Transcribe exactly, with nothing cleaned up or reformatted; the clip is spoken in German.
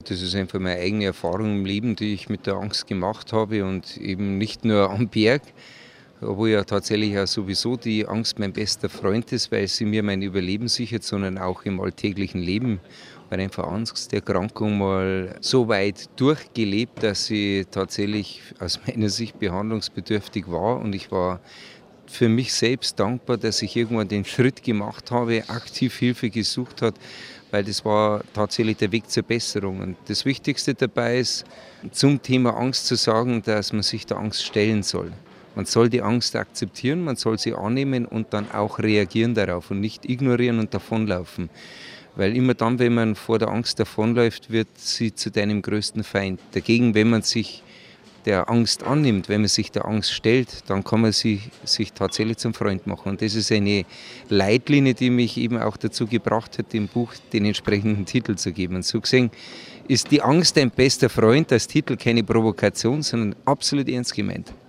das ist einfach meine eigene Erfahrung im Leben, die ich mit der Angst gemacht habe und eben nicht nur am Berg, wo ja tatsächlich auch sowieso die Angst mein bester Freund ist, weil sie mir mein Überleben sichert, sondern auch im alltäglichen Leben. Weil einfach Angsterkrankung mal so weit durchgelebt, dass sie tatsächlich aus meiner Sicht behandlungsbedürftig war, und ich war für mich selbst dankbar, dass ich irgendwann den Schritt gemacht habe, aktiv Hilfe gesucht habe, weil das war tatsächlich der Weg zur Besserung. Und das Wichtigste dabei ist, zum Thema Angst zu sagen, dass man sich der Angst stellen soll. Man soll die Angst akzeptieren, man soll sie annehmen und dann auch reagieren darauf und nicht ignorieren und davonlaufen. Weil immer dann, wenn man vor der Angst davonläuft, wird sie zu deinem größten Feind. Dagegen, wenn man sich der Angst annimmt, wenn man sich der Angst stellt, dann kann man sie sich tatsächlich zum Freund machen. Und das ist eine Leitlinie, die mich eben auch dazu gebracht hat, dem Buch den entsprechenden Titel zu geben. Und so gesehen ist die Angst dein bester Freund, als Titel keine Provokation, sondern absolut ernst gemeint.